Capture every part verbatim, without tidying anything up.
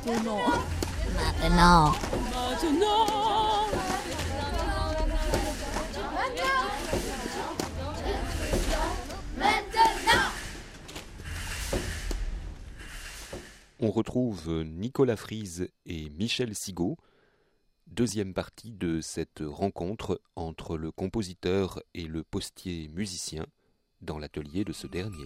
Maintenant. Maintenant. Maintenant. Maintenant. On retrouve Nicolas Frise et Michel Sigaud, deuxième partie de cette rencontre entre le compositeur et le postier musicien dans l'atelier de ce dernier.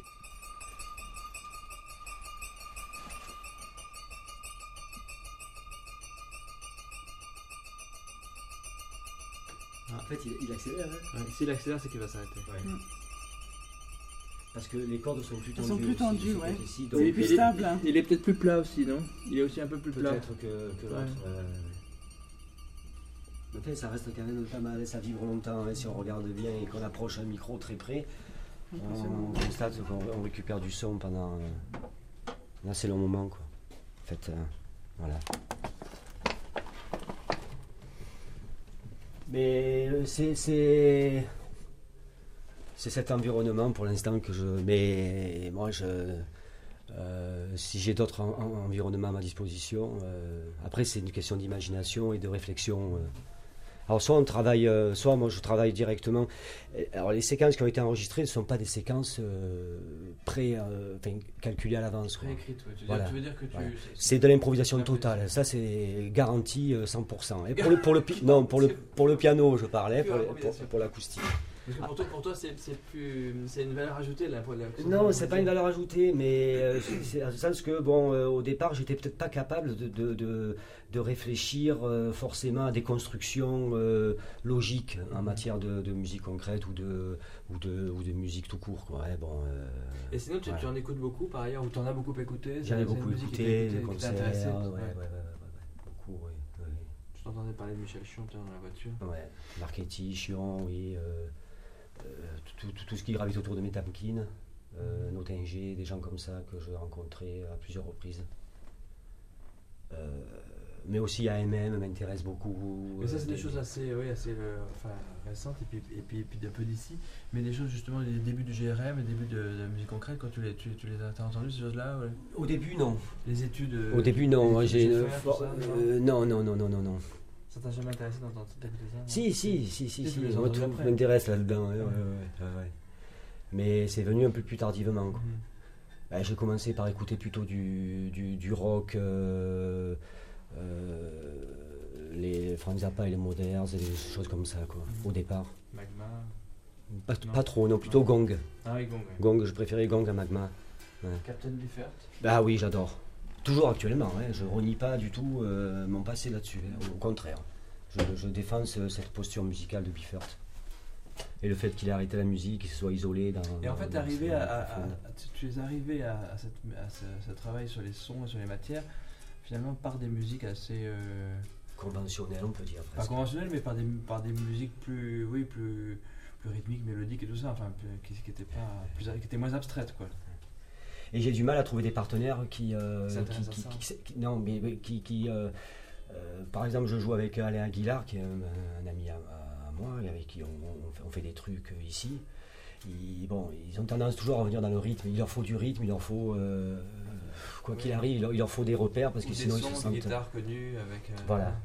En fait, il, il accélère. Hein. Ouais, s'il accélère, c'est qu'il va s'arrêter. Ouais. Mm. Parce que les cordes sont plus Elles tendues. sont plus aussi, tendues, de ce ouais. côté-ci, C'est donc plus il est- stable. Hein. Il est peut-être plus plat aussi, non? Il est aussi un peu plus plat. peut-être que, que l'autre. Ouais. Ouais, ouais, ouais. En fait, ça reste quand même pas mal, ça vibre longtemps. Hein, si on regarde bien et qu'on approche un micro très près, on constate qu'on on récupère du son pendant euh, un assez long moment. Quoi. En fait, euh, voilà. Mais euh, c'est, c'est, c'est cet environnement pour l'instant que je. Mais moi, je. Euh, si j'ai d'autres en, en- environnements à ma disposition, euh, après c'est une question d'imagination et de réflexion. euh. Alors soit on travaille, euh, soit moi je travaille directement. Euh, Alors les séquences qui ont été enregistrées ne sont pas des séquences euh, pré, euh, enfin, calculées à l'avance. quoi. Préécrite, ouais. Tu, veux Voilà. dire, tu veux dire que tu. Voilà. c'est- C'est de l'improvisation c'est- totale. Ça c'est garanti euh, cent pour cent. Et pour le pour le pi- non pour le pour le piano je parlais pour, le- pour, pour l'acoustique. Parce que pour toi, pour toi c'est, c'est plus, c'est une valeur ajoutée là. Pour la, Non, c'est pas une valeur ajoutée, mais euh, c'est c'est à ce sens que, bon, euh, au départ, j'étais peut-être pas capable de, de, de, de réfléchir euh, forcément à des constructions euh, logiques en matière de, de musique concrète ou de, ou de, ou de musique tout court. Quoi. Ouais, bon, euh, Et sinon, tu, Ouais. tu en écoutes beaucoup par ailleurs, ou tu en as beaucoup écouté? j'en ai c'est beaucoup une musique qui écouté, t'a- des qui t'a concerts, intéressé, ouais, ouais, ouais. ouais, ouais, ouais, ouais, beaucoup, oui. oui. Je t'entendais parler de Michel Chianteur dans la voiture. Ouais, Marchetti, Chiron, oui. euh, euh, tout, tout, tout ce qui gravite autour de Metamkin, euh, Nottinger, des gens comme ça que j'ai rencontrés à plusieurs reprises. Euh, mais aussi A M M m'intéresse beaucoup. Mais ça, c'est euh, des choses assez, oui, assez euh, enfin, récentes et puis, et, puis, et puis un peu d'ici. Mais des choses, justement, les débuts du G R M, les débuts de, de la musique concrète, quand tu les, tu, tu les as t'as entendu, ces choses-là ouais. Au début, non. Les études. euh, Au début, non. les Moi, études j'ai de une Schaeffer, for- tout ça, non euh, non, non, non, non, non, non. Ça t'a jamais intéressé d'entendre d'écouter ça non Si, si, si, si, Si, si. tu les as Moi, entendus tout après. m'intéresse là-dedans. ouais, ouais, ouais, ouais, ouais. Mais c'est venu un peu plus tardivement. Quoi. Mhm. Ben, j'ai commencé par écouter plutôt du, du, du rock, euh, euh, les Frank Zappa et les Moders, et des choses comme ça, quoi, Mhm. au départ. Magma. Pas, Non. pas trop, non, plutôt Non. Gong. Ah oui, Gong. ouais. Gong, je préférais Gong à Magma. Captain Biffert. Bah oui, j'adore. Toujours actuellement, hein, je renie pas du tout euh, mon passé là-dessus, hein, au contraire. Je, je défends ce- cette posture musicale de Biffert. Et le fait qu'il ait arrêté la musique, qu'il se soit isolé dans. Et en fait, dans arrivé ses- à, à- profondes. à- tu- tu es arrivé à, à cette- à ce, ce travail sur les sons et sur les matières, finalement par des musiques assez euh, Conventionnel, on peut dire. pas presque. conventionnelles, mais par des, par des musiques plus, oui, plus, plus rythmiques, mélodiques et tout ça, enfin, plus- qui, qui étaient pas, plus, qui étaient moins abstraites, quoi. Et j'ai du mal à trouver des partenaires qui. euh, qui, S'intéressent à qui- ça. qui- qui- non, mais mais qui. qui, euh, euh, par exemple, je joue avec Alain Aguilar, qui est un, un ami à, à moi, et avec qui on, on fait, on fait des trucs euh, ici. Ils, bon, ils ont tendance toujours à revenir dans le rythme. Il leur faut du rythme, il leur faut. euh, quoi qu'il Oui. arrive, il leur, il leur faut des repères parce Ou que des sinon ils se sons de sentent. guitare connus avec. euh, Voilà. ouais.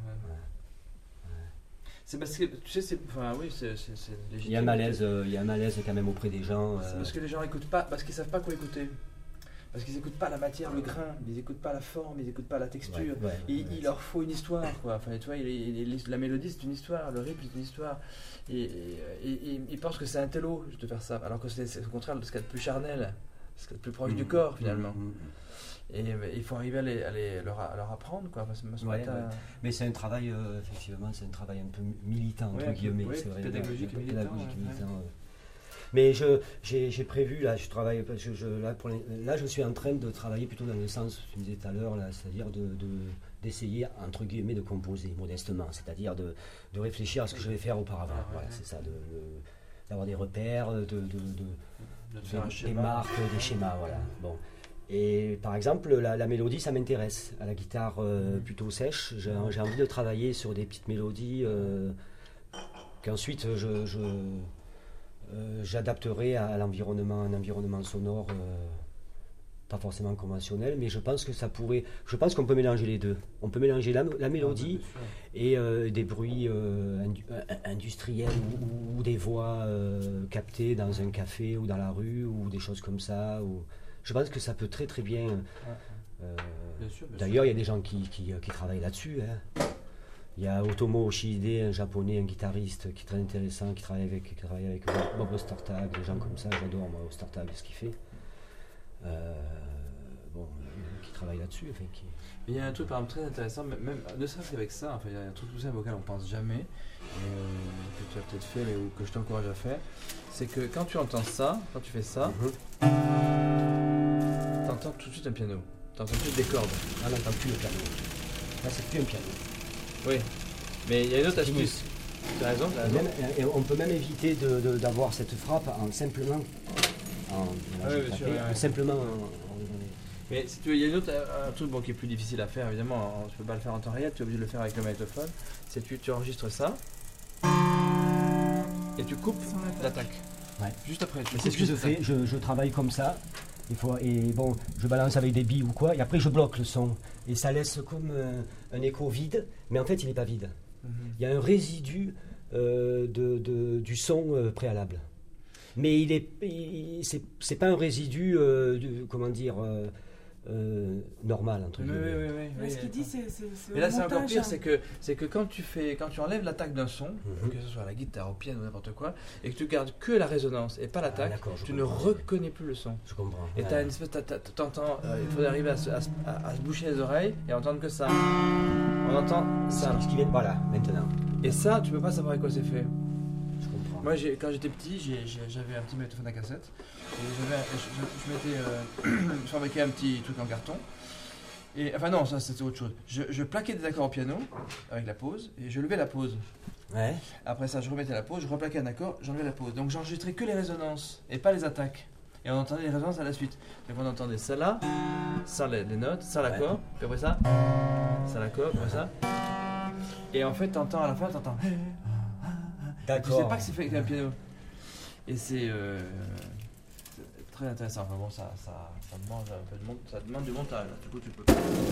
C'est parce que, tu sais, c'est, enfin, oui, c'est, c'est, c'est légitime. Il y a un malaise, euh, il y a un malaise quand même auprès des gens. C'est euh, parce que les gens écoutent pas, parce qu'ils savent pas quoi écouter. Parce qu'ils écoutent pas la matière, le grain, ils écoutent pas la forme, ils écoutent pas la texture. ouais, ouais, Il, ouais. il leur faut une histoire, quoi. Enfin, tu vois, il- il- il- la mélodie c'est une histoire, le rythme c'est une histoire. Et, et, et- et ils pensent que c'est un télo de faire ça, alors que c'est, c'est au contraire ce qu'il y a de plus charnel, ce qu'il y a de plus proche du Mhm. corps finalement. Mhm, mhm. Et euh, il faut arriver à, les, à les- leur, à leur apprendre, quoi. Parce que moi, ce Ouais, matin- ouais. Mais c'est un travail, euh, effectivement, c'est un travail un peu militant, entre Ouais, guillemets. ouais, c'est vrai, pédagogique ouais, et militant, pédagogique et ouais, militant, ouais. Mais je, j'ai, j'ai prévu, là, je travaille, parce que je, là, pour les- là, je suis en train de travailler plutôt dans le sens, tu me disais tout à l'heure, là, c'est-à-dire de, de, d'essayer, entre guillemets, de composer modestement, c'est-à-dire de, de réfléchir à ce que je vais faire auparavant. Ah, ouais, voilà, ouais. c'est ça, de, de- d'avoir des repères, de, de, de, de des, faire un des schéma. marques, des schémas, voilà. Bon. Et par exemple, la, la mélodie, ça m'intéresse. À la guitare euh, plutôt sèche, j'ai, j'ai envie de travailler sur des petites mélodies euh, qu'ensuite je, je, euh, j'adapterai à l'environnement, un environnement sonore euh, pas forcément conventionnel, mais je pense que ça pourrait. Je pense qu'on peut mélanger les deux. On peut mélanger la, la mélodie et euh, des bruits euh, indu- euh, industriels ou, ou des voix euh, captées dans un café ou dans la rue ou des choses comme ça. Ou... Je pense que ça peut très très bien. euh, Bien sûr, bien D'ailleurs, il y a des gens qui, qui, qui travaillent là-dessus. Hein. Il y a Otomo Oshide, un japonais, un guitariste qui est très intéressant, qui travaille avec, qui travaille avec Bob Ostertag, des gens comme ça. J'adore moi Ostertag, ce qu'il fait. Euh, bon, euh, qui travaille là-dessus. Enfin, qui... Il y a un truc par exemple très intéressant, même même- ne serait-ce qu'avec ça, enfin, il y a un truc tout simple auquel on pense jamais, et, euh, que tu as peut-être fait, mais ou que je t'encourage à faire, c'est que quand tu entends ça, quand tu fais ça, Mhm. tu entends tout de suite un piano, tu entends tout de suite des cordes. Ah non, plus le piano. Là, c'est plus un piano. Oui, mais il y a une autre C'est astuce. Tu as raison, tu as Et raison. même- et on peut même éviter de- de- d'avoir cette frappe en simplement. En, Ah oui, j'ai bien tapé, sûr, ouais, ouais. simplement en- en- Mais si tu veux, il y a une autre, un truc bon, qui est plus difficile à faire, évidemment, tu peux pas le faire en temps réel, tu es obligé de le faire avec le magnétophone, c'est que tu, tu enregistres ça, et tu coupes Sans l'attaque. l'attaque. Ouais. Juste après, tu Mais coupes c'est ce que juste je fais, l'attaque. je, je travaille comme ça. Il faut, et bon, je balance avec des billes ou quoi, et après je bloque le son. Et ça laisse comme euh, un écho vide, mais en fait il n'est pas vide. Mhm. Il y a un résidu euh, de, de- du son euh, préalable. Mais il est, il- c'est, c'est pas un résidu, euh, du- comment dire, euh, euh, normal entre Oui, oui, guillemets. oui, oui, Là, oui, ce qu'il d'accord. dit, c'est c'est- c'est Mais au là, c'est encore montage, pire, hein. c'est que, c'est que quand tu fais, quand tu enlèves l'attaque d'un son, Mhm. que ce soit à la guitare, au piano, n'importe quoi, et que tu gardes que la résonance et pas Ah, l'attaque, d'accord, je tu ne comprends. reconnais plus le son. Je comprends. Et Ouais. t'as une espèce, t'as- t'as- t'entends, euh, il faut arriver à se, à, se- à- à se boucher les oreilles et à entendre que ça. On entend ça. Ce qui vient, voilà, maintenant. Et ça, tu peux pas savoir avec quoi c'est fait. Je comprends. Moi, j'ai- quand j'étais petit, j'ai- j'ai- j'avais un petit magnétophone à cassette. Et j'avais, un- je, je- je m'étais euh, je fabriquais un petit truc en carton. Et, enfin non, ça c'était autre chose. Je, je plaquais des accords au piano avec la pause et je levais la pause. Ouais. Après ça, je remettais la pause, je replaquais un accord, j'enlevais la pause. Donc j'enregistrais que les résonances et pas les attaques. Et on entendait les résonances à la suite. Donc on entendait ça là, ça les, les notes, ça l'accord, puis après ça, ça l'accord, puis après ça. Et en fait, t'entends à la fin, t'entends. Tu D'accord. sais pas que c'est fait avec un piano. Et c'est euh, c'est très intéressant. Enfin bon, ça, ça, ça demande un peu de montage, ça demande du montage. Du coup, tu peux.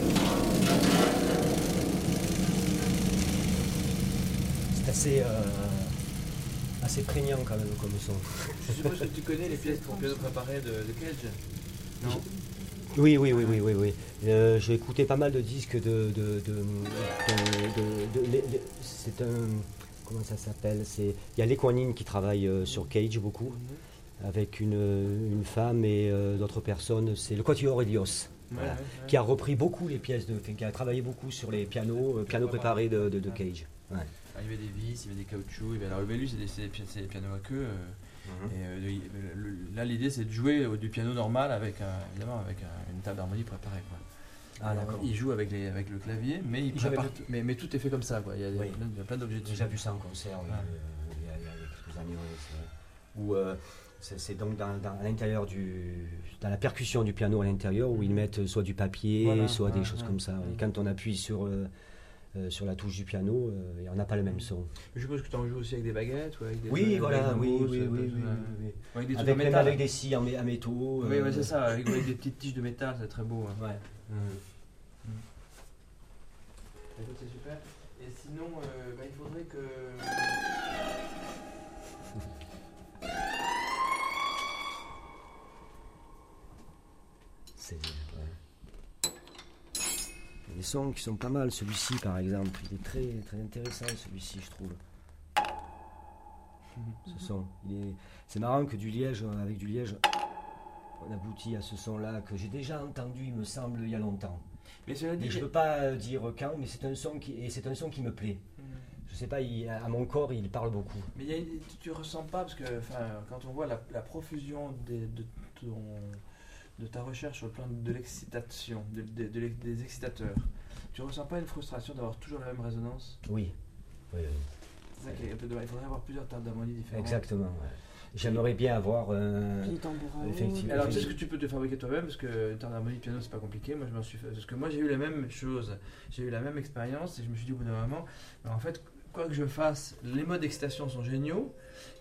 C'est assez, euh, assez prégnant quand même comme son. Je suppose que tu connais les pièces pour piano préparées de, de Cage. Non. Oui, oui, oui, oui, oui, oui. Euh, j'ai écouté pas mal de disques de, de, de, de- de- de- les- les- c'est un, comment ça s'appelle C'est, il y a Lequanine qui travaille euh, sur Cage beaucoup, avec une, une femme et euh, d'autres personnes. C'est le Quatuor Helios, Ouais, voilà, ouais, ouais. qui a repris beaucoup les pièces de, enfin, qui a travaillé beaucoup sur les pianos, euh, pianos préparés de, de, de Cage. Ouais. Ah, il y avait des vis, il y avait des caoutchoucs. il y avait- Alors, lui, c'est des, c'est des pi- c'est des pianos à queue. euh, Et euh, il- le- le- là, l'idée, c'est de jouer au- du piano normal avec, un- évidemment, avec un- une table d'harmonie préparée. Quoi. Ah, Alors, d'accord. il joue avec, les, avec le clavier, mais il Il joue avec prépare tout- mais, mais tout est fait comme ça. Quoi. Il y a, il y a Oui. plein, il y a plein d'objets J'ai dessus. déjà vu ça en concert oui, Ouais. euh, il, y a, il y a quelques années. oui, c'est vrai. Où euh, c'est, c'est donc dans, dans- à l'intérieur du. Dans la percussion du piano à l'intérieur, où ils mettent soit du papier, Voilà, soit des ouais, choses ouais. comme ça. Et quand on appuie sur, euh, euh, sur la touche du piano, euh, on n'a pas le même son. Je suppose que tu en joues aussi avec des baguettes ou avec des. Oui, avec voilà, des oui, bambous, oui, ça oui, peut- oui, oui, ouais. oui. Avec des trucs Avec, en même métal. avec des scies en, mé- en métaux. Oui, euh, ouais, c'est ça, avec, avec des petites tiges de métal, c'est très beau. Hein. Ouais. Écoute, c'est super. Et sinon, euh, bah, il faudrait que. C'est, ouais. Il y a des sons qui sont pas mal. Celui-ci, par exemple, il est très, très intéressant, celui-ci, je trouve. Ce son. Il est... C'est marrant que du liège, euh, avec du liège, on aboutit à ce son-là que j'ai déjà entendu, il me semble, il y a longtemps. Mais cela dit, Et je ne peux pas euh, dire quand, mais c'est un son qui, et c'est un son qui me plaît. Je sais pas, il- à mon corps, il parle beaucoup. mais il y a- tu, tu ressens pas, parce que enfin, quand on voit la, la profusion des- de, ton, de ta recherche sur le plan de l'excitation, de- de- de l'ex- des excitateurs, tu ressens pas une frustration d'avoir toujours la même résonance? Oui. Oui, oui. C'est ça qui est un peu dommage. Il faudrait avoir plusieurs tables d'harmonie différentes. Exactement. ouais. J'aimerais bien avoir un. Puis les tambours à eau. Effectivement. Alors, tu sais ce que tu peux te fabriquer toi-même, parce que une harmonie de piano, c'est pas compliqué. Moi, je m'en suis fait. Parce que moi, j'ai eu la même chose. J'ai eu la même expérience et je me suis dit au bout d'un moment, ben, en fait, quoi que je fasse, les modes d'excitation sont géniaux.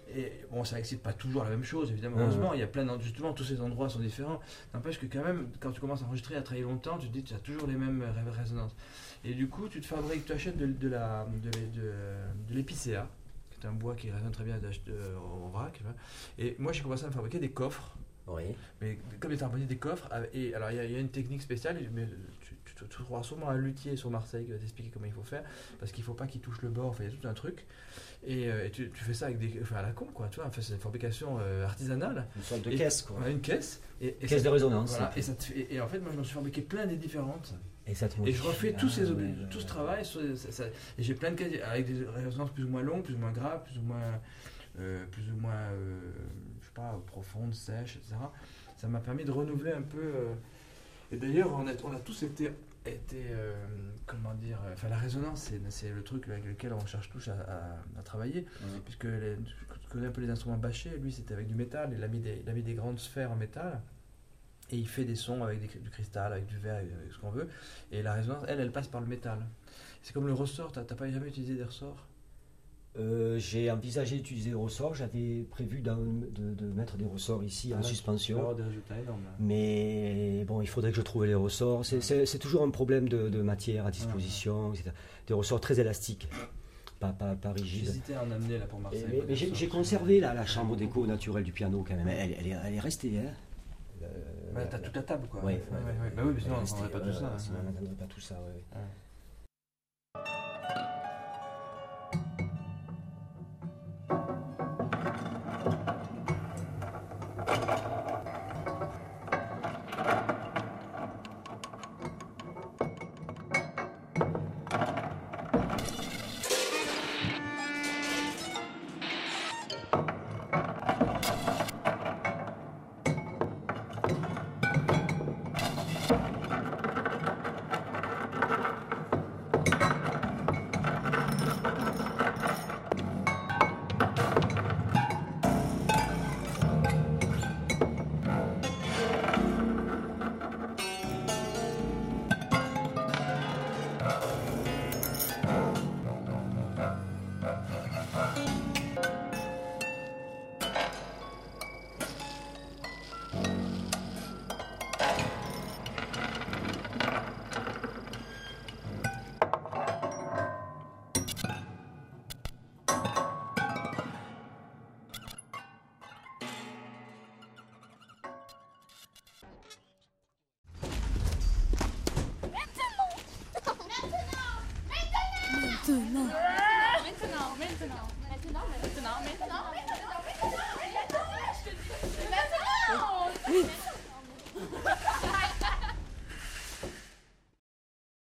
Et bon, ça excite pas toujours la même chose, évidemment. Ouais, Heureusement, ouais. il y a plein d'endroits, justement, tous ces endroits sont différents. N'empêche que quand même, quand tu commences à enregistrer, à travailler longtemps, tu te dis que tu as toujours les mêmes ré- résonances. Et du coup, tu te fabriques, tu achètes de, de la, de, l'é- de, de l'épicéa, qui est un bois qui résonne très bien d'ach- de- en vrac. tu vois. Et moi, j'ai commencé à me fabriquer des coffres. Oui. Mais comme il fabriqué des coffres, avec- et alors il y, a- il y a une technique spéciale, mais tu, tu, tu trouveras sûrement un luthier sur Marseille qui va t'expliquer comment il faut faire, parce qu'il ne faut pas qu'il touche le bord, enfin il y a tout un truc. Et, euh, et tu, tu fais ça avec des, enfin, à la con, quoi, tu vois, enfin, c'est une fabrication euh, artisanale. Une sorte de Et- caisse, quoi. On a une caisse. Et, et Caisse ça- de résonance. voilà, et, ça te fait- et, et en fait, moi je me suis fabriqué plein des différentes. Et ça te Et modifie. je refais tous Ah, ces, ouais, objets- ouais, tout ce ouais. travail. sur- ça- ça- et j'ai plein de cases avec des résonances plus ou moins longues, plus ou moins graves, plus ou moins, euh, plus ou moins euh, je sais pas, profondes, sèches, et cetera. Ça m'a permis de renouveler un peu. euh, Et d'ailleurs, on a, on a tous été. été euh, comment dire. euh, Enfin, la résonance, c'est, c'est le truc avec lequel on cherche tous à, à- à travailler. Ouais. Puisque les, tu connais un peu les instruments bâchés, lui c'était avec du métal, il a mis des, il a mis des grandes sphères en métal. Et il fait des sons avec des- du cristal, avec du verre, avec, avec ce qu'on veut. Et la résonance, elle, elle passe par le métal. C'est comme le ressort, t'as, t'as pas jamais utilisé des ressorts? Euh, j'ai envisagé d'utiliser des ressorts. J'avais prévu d'en- de, de mettre des ressorts ici en Ah, tu vas suspension. avoir des résultats énormes. là. Mais bon, il faudrait que je trouve les ressorts. C'est, c'est- c'est toujours un problème de, de matière à disposition, et cetera. Des ressorts très élastiques, pas, pas, pas rigides. J'hésitais à en amener là pour Et- Marseille. mais pas mais des j'ai, ressorts. j'ai conservé la, la chambre d'écho naturelle du piano quand même. Elle, elle est, elle est restée. Hein. Euh, Bah, t'as toute la table quoi. Ouais, ouais, ouais, ouais, ouais. Bah oui, mais sinon elle on est n'entendrait pas restée, tout ça. ouais, hein. sinon on n'entendrait pas tout ça. ouais. Ouais.